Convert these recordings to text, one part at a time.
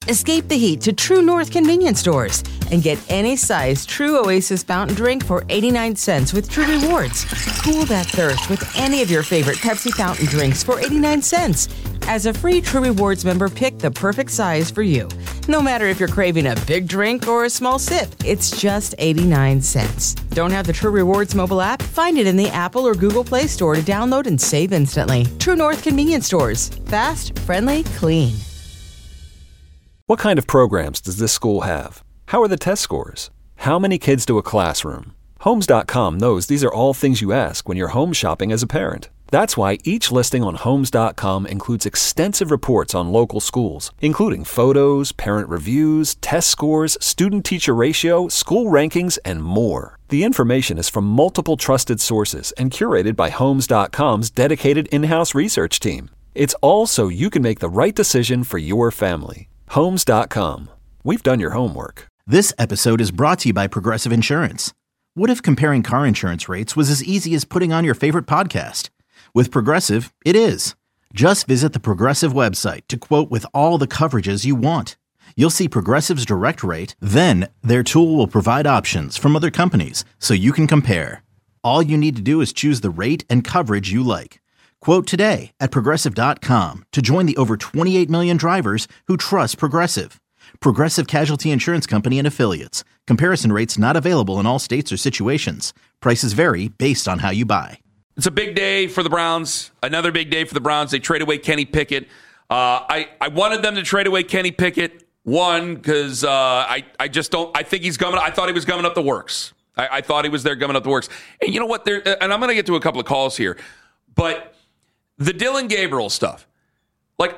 Escape the heat to True North convenience stores and get any size True Oasis fountain drink for 89 cents with True Rewards. Cool that thirst with any of your favorite Pepsi fountain drinks for 89 cents. As a free True Rewards member, pick the perfect size for you. No matter if you're craving a big drink or a small sip, it's just 89 cents. Don't have the True Rewards mobile app? Find it in the Apple or Google Play Store to download and save instantly. True North convenience stores. Fast, friendly, clean. What kind of programs does this school have? How are the test scores? How many kids do a classroom? Homes.com knows these are all things you ask when you're home shopping as a parent. That's why each listing on Homes.com includes extensive reports on local schools, including photos, parent reviews, test scores, student-teacher ratio, school rankings, and more. The information is from multiple trusted sources and curated by Homes.com's dedicated in-house research team. It's all so you can make the right decision for your family. Homes.com. We've done your homework. This episode is brought to you by Progressive Insurance. What if comparing car insurance rates was as easy as putting on your favorite podcast? With Progressive, it is. Just visit the Progressive website to quote with all the coverages you want. You'll see Progressive's direct rate, then their tool will provide options from other companies so you can compare. All you need to do is choose the rate and coverage you like. Quote today at Progressive.com to join the over 28 million drivers who trust Progressive. Progressive Casualty Insurance Company and Affiliates. Comparison rates not available in all states or situations. Prices vary based on how you buy. It's a big day for the Browns. Another big day for the Browns. They trade away Kenny Pickett. I wanted them to trade away Kenny Pickett. One, because I just don't. I think he's gumming. I thought he was gumming up the works. I thought he was there gumming up the works. And you know what? And I'm going to get to a couple of calls here, but the Dillon Gabriel stuff, like,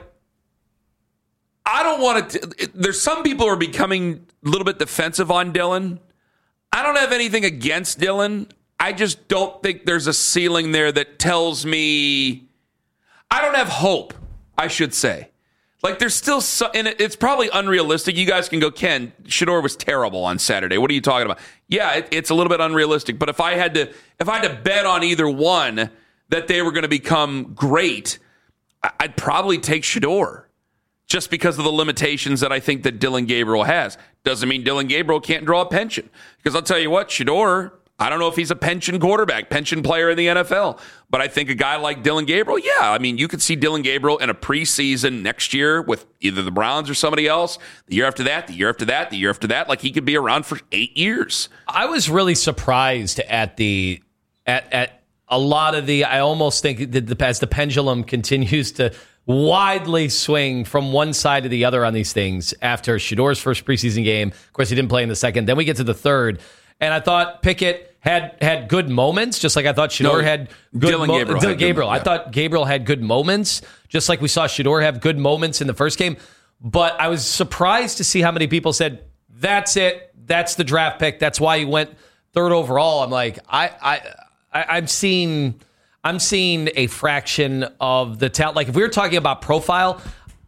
I don't want to. There's some people who are becoming a little bit defensive on Dillon. I don't have anything against Dillon. I just don't think there's a ceiling there that tells me. I don't have hope, I should say. Like, there's still and it's probably unrealistic. You guys can go, Ken, Shedeur was terrible on Saturday. What are you talking about? Yeah, it's a little bit unrealistic. But if I had to bet on either one that they were going to become great, I'd probably take Shedeur, just because of the limitations that I think that Dillon Gabriel has. Doesn't mean Dillon Gabriel can't draw a pension. Because I'll tell you what, Shedeur, I don't know if he's a pension quarterback, pension player in the NFL. But I think a guy like Dillon Gabriel, yeah, I mean, you could see Dillon Gabriel in a preseason next year with either the Browns or somebody else. The year after that, the year after that, the year after that. Like, he could be around for 8 years. I was really surprised at a lot of I almost think that as the pendulum continues to widely swing from one side to the other on these things after Shedeur's first preseason game. Of course, he didn't play in the second. Then we get to the third. And I thought Pickett had good moments, just like I thought Shedeur had good moments. Dillon Gabriel. I thought Gabriel had good moments, just like we saw Shedeur have good moments in the first game. But I was surprised to see how many people said, that's it. That's the draft pick. That's why he went third overall. I'm like, I'm seeing a fraction of the talent. Like, if we were talking about profile,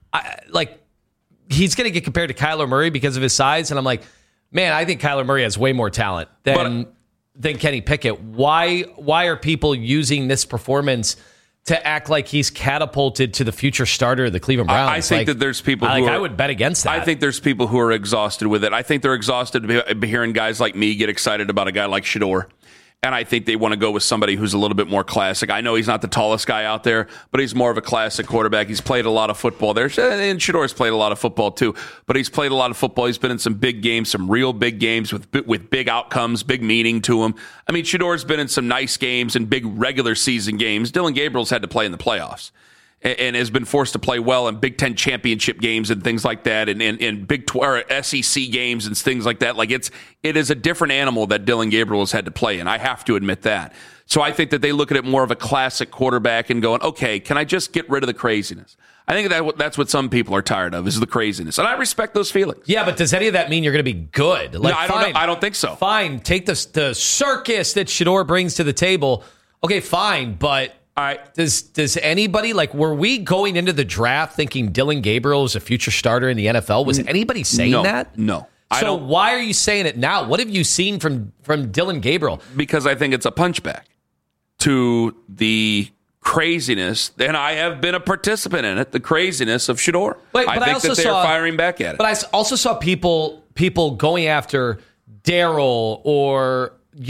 he's going to get compared to Kyler Murray because of his size. And I'm like, man, I think Kyler Murray has way more talent than Kenny Pickett. Why are people using this performance to act like he's catapulted to the future starter of the Cleveland Browns? I think that there's people I would bet against that. I think there's people who are exhausted with it. I think they're exhausted hearing guys like me get excited about a guy like Shedeur. And I think they want to go with somebody who's a little bit more classic. I know he's not the tallest guy out there, but he's more of a classic quarterback. He's played a lot of football there. And Shedeur's played a lot of football too. But he's played a lot of football. He's been in some big games, some real big games with big outcomes, big meaning to him. I mean, Shedeur's been in some nice games and big regular season games. Dillon Gabriel's had to play in the playoffs and has been forced to play well in Big Ten championship games and things like that, and Big 12 SEC games and things like that. Like, it is a different animal that Dillon Gabriel has had to play in. I have to admit that. So I think that they look at it more of a classic quarterback and going, okay, can I just get rid of the craziness? I think that's what some people are tired of, is the craziness. And I respect those feelings. Yeah, but does any of that mean you're going to be good? Like, no, I don't know. I don't think so. Fine, take the circus that Shedeur brings to the table. Okay, fine, but all right, does anybody, like, were we going into the draft thinking Dillon Gabriel is a future starter in the NFL? Was anybody saying that? No. So why are you saying it now? What have you seen from Dillon Gabriel? Because I think it's a punchback to the craziness, and I have been a participant in it, the craziness of Shedeur. I think that they're firing back at it. But I also saw people going after Daryl or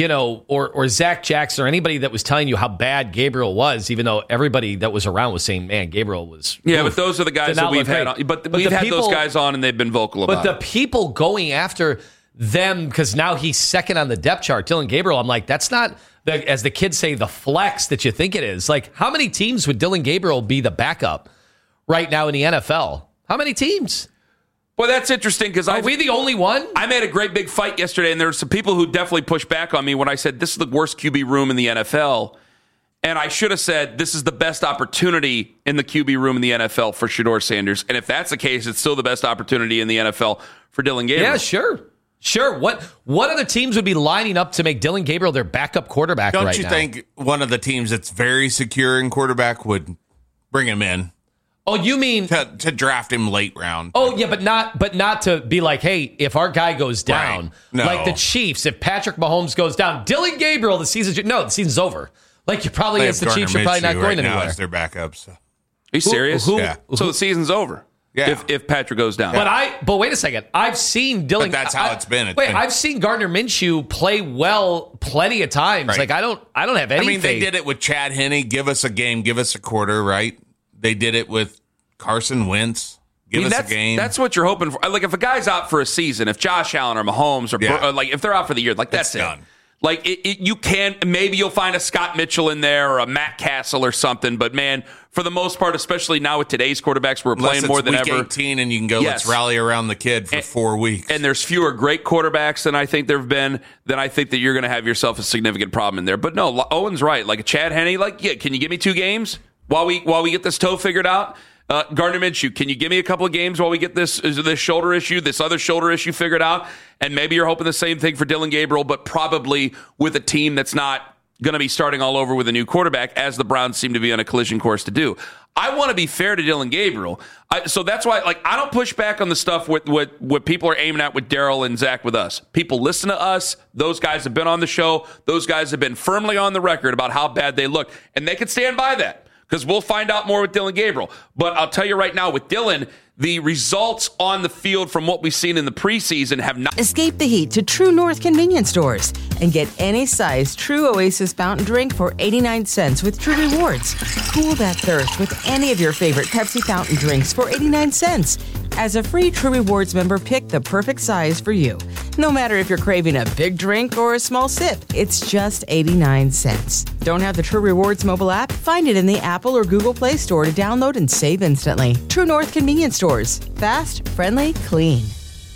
Zach Jackson or anybody that was telling you how bad Gabriel was, even though everybody that was around was saying, man, Gabriel was... Yeah, but those are the guys that we've had on. But we've had those guys on, and they've been vocal about it. But the people going after them, because now he's second on the depth chart, Dylan Gabriel, I'm like, that's not, as the kids say, the flex that you think it is. Like, how many teams would Dylan Gabriel be the backup right now in the NFL? How many teams? Well, that's interesting because are we the only one? I made a great big fight yesterday, and there were some people who definitely pushed back on me when I said this is the worst QB room in the NFL. And I should have said this is the best opportunity in the QB room in the NFL for Shedeur Sanders. And if that's the case, it's still the best opportunity in the NFL for Dylan Gabriel. Yeah, sure. Sure. What other teams would be lining up to make Dylan Gabriel their backup quarterback right now? Don't you think one of the teams that's very secure in quarterback would bring him in? Oh, you mean to draft him late round? Oh, yeah, but not to be like, hey, if our guy goes down, right. No. Like the Chiefs, if Patrick Mahomes goes down, Dylan Gabriel, the season's over. Like you probably against the Chiefs, you're probably not going anywhere. Now as their backups. So. Are you serious? Yeah. So the season's over. Yeah. If Patrick goes down. But wait a second. I've seen Dylan. But that's how it's been. I've seen Gardner Minshew play well plenty of times. Right. Like I don't have any. I mean, they faith. did it with Chad Henne. Give us a game. Give us a quarter. Right. They did it with Carson Wentz. Give us a game. That's what you're hoping for. Like if a guy's out for a season, if Josh Allen or Mahomes or like if they're out for the year, like that's it. Done. Like you can maybe you'll find a Scott Mitchell in there or a Matt Castle or something, but man, for the most part, especially now with today's quarterbacks, we're playing more than week ever. 18 and you can go. Let's rally around the kid for 4 weeks. And there's fewer great quarterbacks than I think there have been. Then I think that you're going to have yourself a significant problem in there. But no, Owen's right. Like a Chad Henne, can you give me 2 games while we get this toe figured out? Gardner Minshew, can you give me a couple of games while we get this shoulder issue, this other shoulder issue figured out? And maybe you're hoping the same thing for Dylan Gabriel, but probably with a team that's not going to be starting all over with a new quarterback, as the Browns seem to be on a collision course to do. I want to be fair to Dylan Gabriel. So that's why I don't push back on the stuff with what people are aiming at with Daryl and Zach with us. People listen to us. Those guys have been on the show. Those guys have been firmly on the record about how bad they look, and they can stand by that. Because we'll find out more with Dylan Gabriel. But I'll tell you right now, with Dylan, the results on the field from what we've seen in the preseason have not... Escape the heat to True North convenience stores and get any size True Oasis fountain drink for 89 cents with True Rewards. Cool that thirst with any of your favorite Pepsi fountain drinks for 89 cents. As a free True Rewards member, pick the perfect size for you. No matter if you're craving a big drink or a small sip, it's just 89 cents. Don't have the True Rewards mobile app? Find it in the Apple or Google Play Store to download and save instantly. True North convenience stores. Fast, friendly, clean.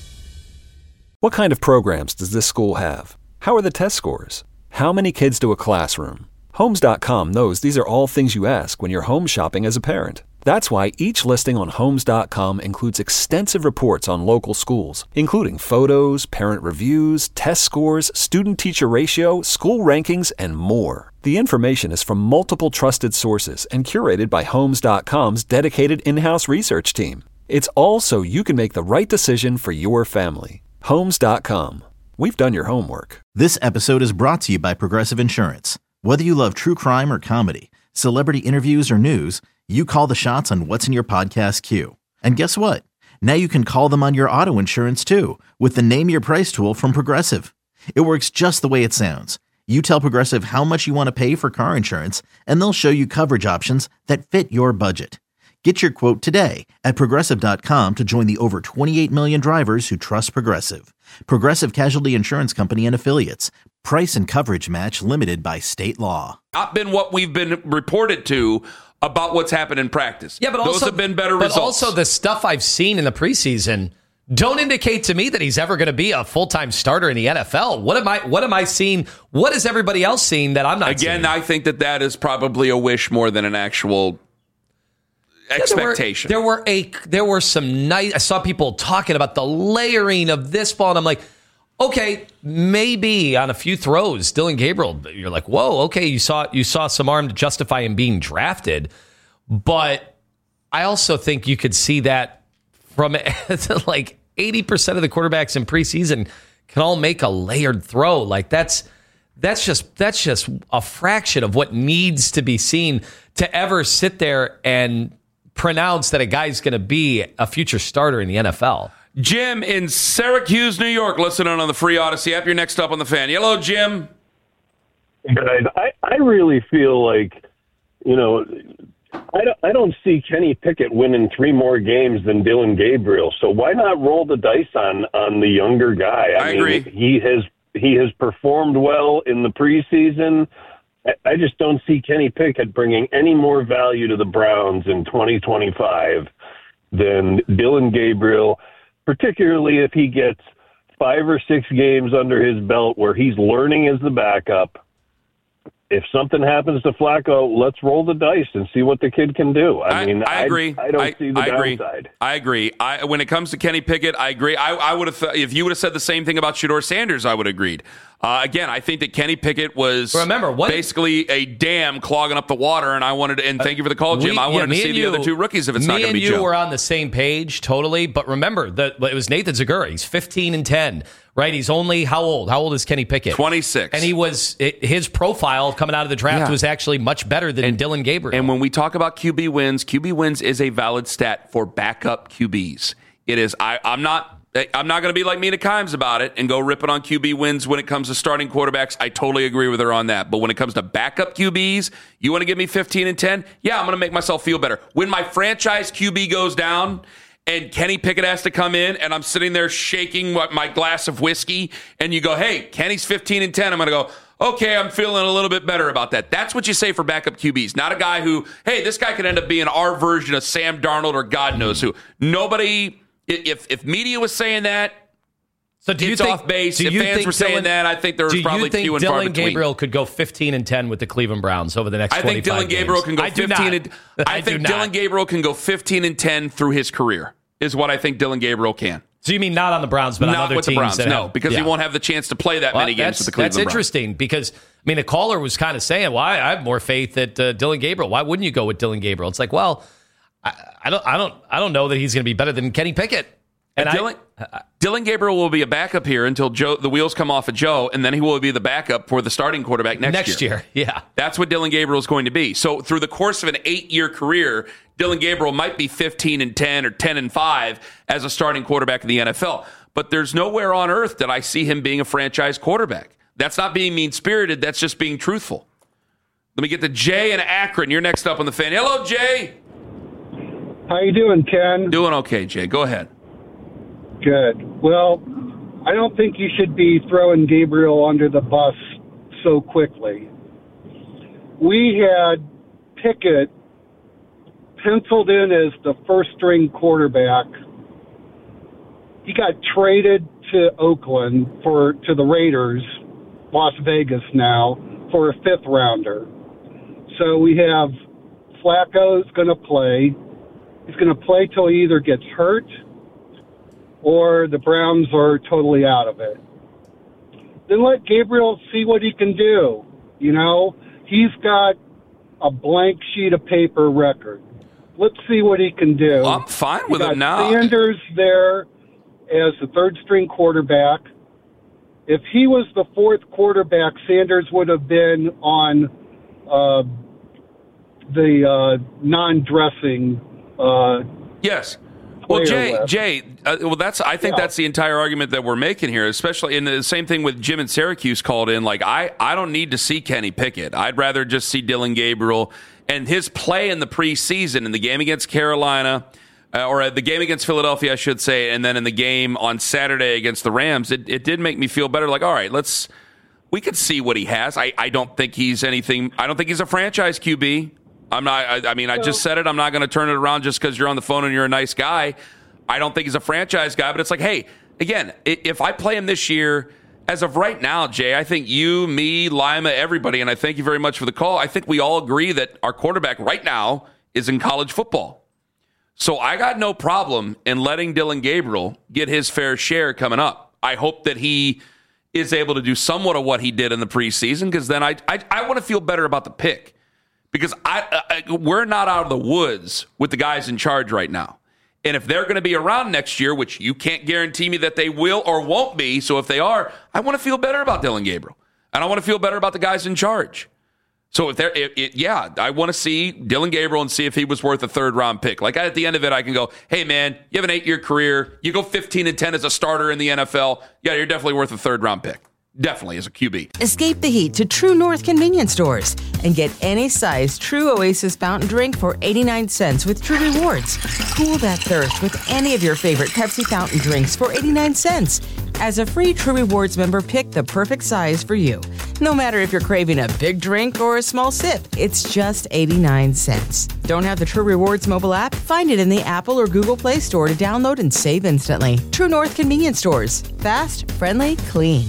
What kind of programs does this school have? How are the test scores? How many kids do a classroom? Homes.com knows these are all things you ask when you're home shopping as a parent. That's why each listing on Homes.com includes extensive reports on local schools, including photos, parent reviews, test scores, student-teacher ratio, school rankings, and more. The information is from multiple trusted sources and curated by Homes.com's dedicated in-house research team. It's all so you can make the right decision for your family. Homes.com. We've done your homework. This episode is brought to you by Progressive Insurance. Whether you love true crime or comedy, celebrity interviews or news, you call the shots on what's in your podcast queue. And guess what? Now you can call them on your auto insurance too with the Name Your Price tool from Progressive. It works just the way it sounds. You tell Progressive how much you want to pay for car insurance, and they'll show you coverage options that fit your budget. Get your quote today at Progressive.com to join the over 28 million drivers who trust Progressive. Progressive Casualty Insurance Company and Affiliates. Price and coverage match limited by state law. Not been what we've been reported to about what's happened in practice. Yeah, but those also have been better results. But also the stuff I've seen in the preseason don't indicate to me that he's ever going to be a full-time starter in the NFL. What am I seeing? What is everybody else seeing that I'm not seeing? Again, I think that is probably a wish more than an actual expectation. There were some nice. I saw people talking about the layering of this ball, and I'm like, okay, maybe on a few throws, Dylan Gabriel, you're like, whoa, okay, you saw some arm to justify him being drafted, but I also think you could see that from like 80% of the quarterbacks in preseason can all make a layered throw. Like that's That's just a fraction of what needs to be seen to ever sit there and pronounce that a guy's going to be a future starter in the NFL. Jim in Syracuse, New York, listening on the free Odyssey app. You're next up on the Fan. Hello, Jim. I really feel like, I don't see Kenny Pickett winning 3 more games than Dillon Gabriel. So why not roll the dice on the younger guy? I mean, agree. He has performed well in the preseason. I just don't see Kenny Pickett bringing any more value to the Browns in 2025 than Dillon Gabriel, particularly if he gets 5 or 6 games under his belt where he's learning as the backup. If something happens to Flacco, let's roll the dice and see what the kid can do. I agree. I don't see the downside. I agree. When it comes to Kenny Pickett, I agree. I would have, if you would have said the same thing about Shedeur Sanders, I would have agreed. Again, I think that Kenny Pickett was basically a dam clogging up the water, and and thank you for the call, Jim. I wanted to see the other 2 rookies if it's not going to be Joe. Me and you were on the same page, totally. But remember, that it was Nathan Zegura. He's 15-10. Right, he's only how old? How old is Kenny Pickett? 26. And his profile coming out of the draft was actually much better than Dillon Gabriel. And when we talk about QB wins is a valid stat for backup QBs. It is. I'm not going to be like Mina Kimes about it and go ripping on QB wins when it comes to starting quarterbacks. I totally agree with her on that. But when it comes to backup QBs, you want to give me 15-10? Yeah, I'm going to make myself feel better. When my franchise QB goes down and Kenny Pickett has to come in, and I'm sitting there shaking my glass of whiskey, and you go, hey, Kenny's 15-10. I'm going to go, okay, I'm feeling a little bit better about that. That's what you say for backup QBs. Not a guy who, hey, this guy could end up being our version of Sam Darnold or God knows who. Nobody, if media was saying that, so do you it's think, off base. If fans were saying that, I think there was probably few and far between. Dillon Gabriel could go 15-10 with the Cleveland Browns over the next 25 games? I think Dillon Gabriel can go 15. I think Dillon Gabriel can go 15-10 through his career. Is what I think Dillon Gabriel can. So you mean not on the Browns, but on other with teams? The Browns, no, because he won't have the chance to play that many games with the Cleveland Browns. That's interesting because, the caller was kind of saying, well, I have more faith that Dillon Gabriel. Why wouldn't you go with Dillon Gabriel? It's like, well, I don't know that he's going to be better than Kenny Pickett. And Dillon Gabriel will be a backup here until the wheels come off of Joe, and then he will be the backup for the starting quarterback next year. Yeah. That's what Dillon Gabriel is going to be. So through the course of an 8-year career, Dillon Gabriel might be 15-10 or 10-5 as a starting quarterback in the NFL. But there's nowhere on earth that I see him being a franchise quarterback. That's not being mean-spirited. That's just being truthful. Let me get to Jay in Akron. You're next up on the Fan. Hello, Jay. How you doing, Ken? Doing okay, Jay. Go ahead. Good. Well, I don't think you should be throwing Gabriel under the bus so quickly. We had Pickett penciled in as the first-string quarterback. He got traded to Oakland to the Raiders, Las Vegas now, for a 5th-rounder. So we have Flacco's going to play. He's going to play till he either gets hurt or the Browns are totally out of it. Then let Gabriel see what he can do. He's got a blank sheet of paper record. Let's see what he can do. I'm fine with him now. Sanders there as the 3rd-string quarterback. If he was the 4th quarterback, Sanders would have been on the non-dressing yes. Well, Jay, I think that's the entire argument that we're making here, especially in the same thing with Jim in Syracuse called in. Like, I don't need to see Kenny Pickett. I'd rather just see Dillon Gabriel and his play in the preseason in the game against Carolina, or the game against Philadelphia, I should say, and then in the game on Saturday against the Rams. It did make me feel better. Like, all right, we could see what he has. I don't think he's anything. I don't think he's a franchise QB. I'm not. I just said it. I'm not going to turn it around just because you're on the phone and you're a nice guy. I don't think he's a franchise guy, but it's like, hey, again, if I play him this year, as of right now, Jay, I think you, me, Lima, everybody, and I thank you very much for the call. I think we all agree that our quarterback right now is in college football. So I got no problem in letting Dillon Gabriel get his fair share coming up. I hope that he is able to do somewhat of what he did in the preseason, because then I want to feel better about the pick. Because we're not out of the woods with the guys in charge right now. And if they're going to be around next year, which you can't guarantee me that they will or won't be, so if they are, I want to feel better about Dillon Gabriel. And I want to feel better about the guys in charge. So I want to see Dillon Gabriel and see if he was worth a third-round pick. Like at the end of it, I can go, hey, man, you have an 8-year career. You go 15-10 as a starter in the NFL. Yeah, you're definitely worth a third-round pick. Definitely as a QB. Escape the heat to True North convenience stores and get any size True Oasis fountain drink for 89 cents with True Rewards. Cool that thirst with any of your favorite Pepsi fountain drinks for 89 cents. As a free True Rewards member, pick the perfect size for you. No matter if you're craving a big drink or a small sip, it's just 89 cents. Don't have the True Rewards mobile app? Find it in the Apple or Google Play Store to download and save instantly. True North convenience stores. Fast, friendly, clean.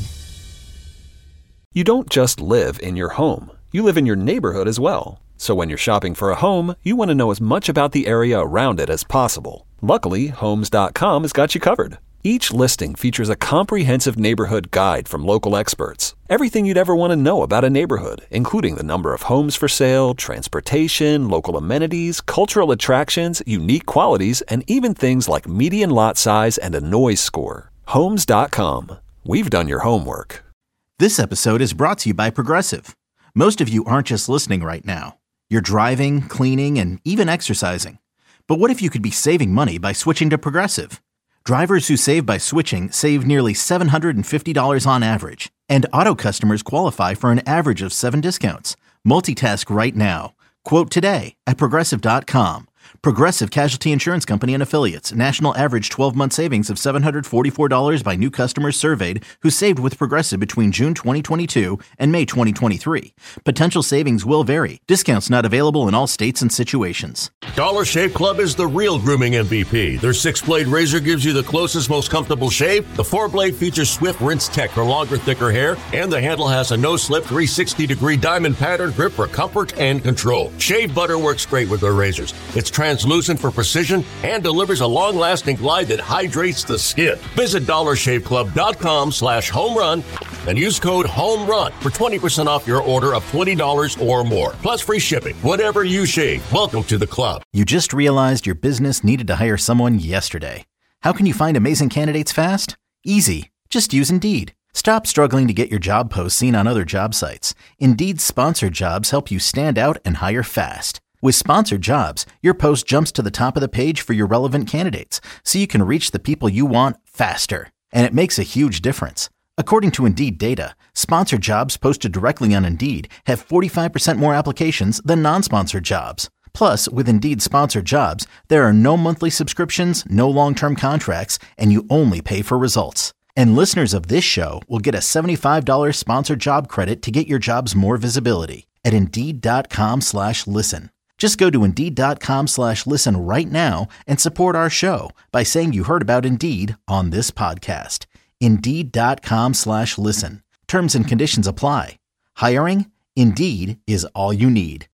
You don't just live in your home. You live in your neighborhood as well. So when you're shopping for a home, you want to know as much about the area around it as possible. Luckily, Homes.com has got you covered. Each listing features a comprehensive neighborhood guide from local experts. Everything you'd ever want to know about a neighborhood, including the number of homes for sale, transportation, local amenities, cultural attractions, unique qualities, and even things like median lot size and a noise score. Homes.com. We've done your homework. This episode is brought to you by Progressive. Most of you aren't just listening right now. You're driving, cleaning, and even exercising. But what if you could be saving money by switching to Progressive? Drivers who save by switching save nearly $750 on average. And auto customers qualify for an average of 7 discounts. Multitask right now. Quote today at Progressive.com. Progressive Casualty Insurance Company and Affiliates. National average 12-month savings of $744 by new customers surveyed who saved with Progressive between June 2022 and May 2023. Potential savings will vary. Discounts not available in all states and situations. Dollar Shave Club is the real grooming MVP. Their 6-blade razor gives you the closest, most comfortable shave. The 4-blade features Swift Rinse Tech for longer, thicker hair. And the handle has a no-slip 360-degree diamond pattern grip for comfort and control. Shave butter works great with their razors. It's translucent for precision and delivers a long-lasting glide that hydrates the skin. Visit dollarshaveclub.com/homerun and use code HOMERUN for 20% off your order of $20 or more. Plus free shipping. Whatever you shave, welcome to the club. You just realized your business needed to hire someone yesterday. How can you find amazing candidates fast? Easy. Just use Indeed. Stop struggling to get your job posts seen on other job sites. Indeed's sponsored jobs help you stand out and hire fast. With sponsored jobs, your post jumps to the top of the page for your relevant candidates, so you can reach the people you want faster. And it makes a huge difference. According to Indeed data, sponsored jobs posted directly on Indeed have 45% more applications than non-sponsored jobs. Plus, with Indeed sponsored jobs, there are no monthly subscriptions, no long-term contracts, and you only pay for results. And listeners of this show will get a $75 sponsored job credit to get your jobs more visibility at Indeed.com/listen. Just go to Indeed.com/listen right now and support our show by saying you heard about Indeed on this podcast. Indeed.com/listen. Terms and conditions apply. Hiring? Indeed is all you need.